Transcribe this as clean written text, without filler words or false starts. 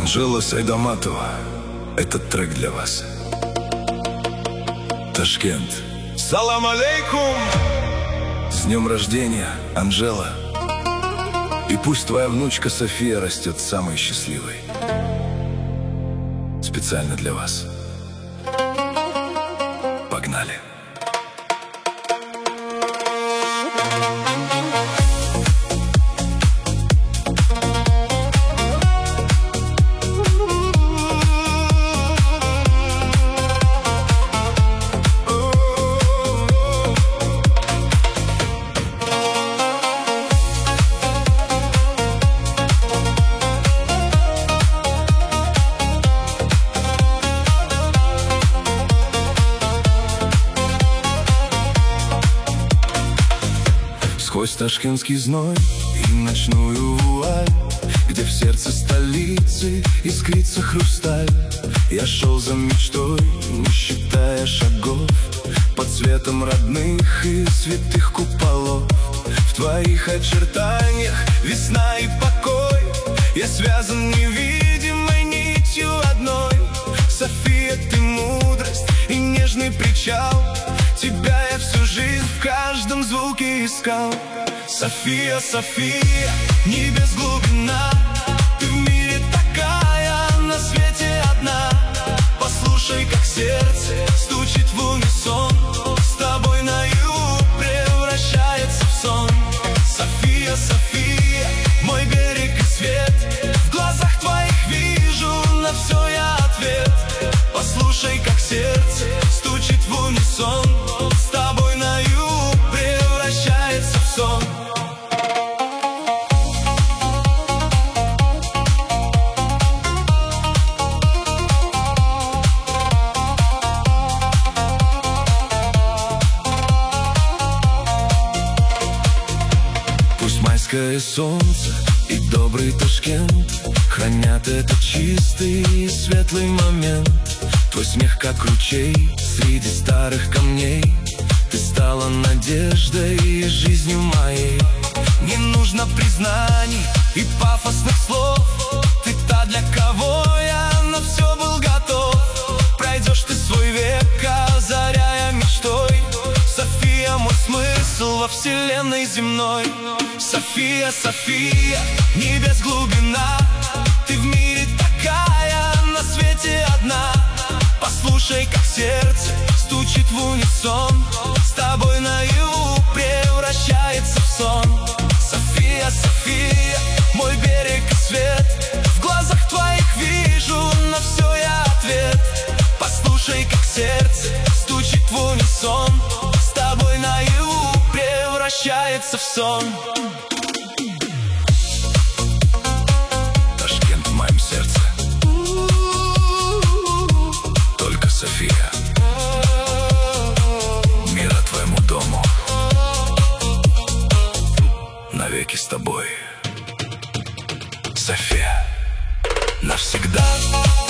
Анжела Сайдаматова, этот трек для вас. Ташкент. Салам алейкум! С днем рождения, Анжела. И пусть твоя внучка София растет самой счастливой. Специально для вас. Погнали. Сквозь ташкентский зной и ночную вуаль, где в сердце столицы искрится хрусталь, я шел за мечтой, не считая шагов, под светом родных и святых куполов. В твоих очертаниях весна и покой, я связан невидимой нитью одной. София, ты мудрость и нежный причал, тебя я всю жизнь в каждом звуке искал. София, София, небес глубина, ты в мире такая, на свете одна. Послушай, как сердце стучит в унисон, с тобой наяву превращается в сон. София, София, мой берег и свет, в глазах твоих вижу на все я ответ. Послушай, как сердце стучит в унисон, с тобой наяву превращается в сон. Пусть майское солнце и добрый Ташкент хранят этот чистый и светлый момент. Твой смех, как ручей среди старых камней, ты стала надеждой и жизнью моей. Не нужно признаний и пафосных слов, ты та, для кого я на все был готов. Пройдешь ты свой век, озаряя мечтой. София, мой смысл во вселенной земной. София, София, небес глубина, ты в мире такая, на свете одна. Послушай, как сердце стучит в унисон, с тобой наяву превращается в сон. София, София, мой берег и свет, в глазах твоих вижу на все я ответ. Послушай, как сердце стучит в унисон, с тобой наяву превращается в сон. Ташкент в моем сердце, только София. Мира твоему дому, навеки с тобой, София, навсегда.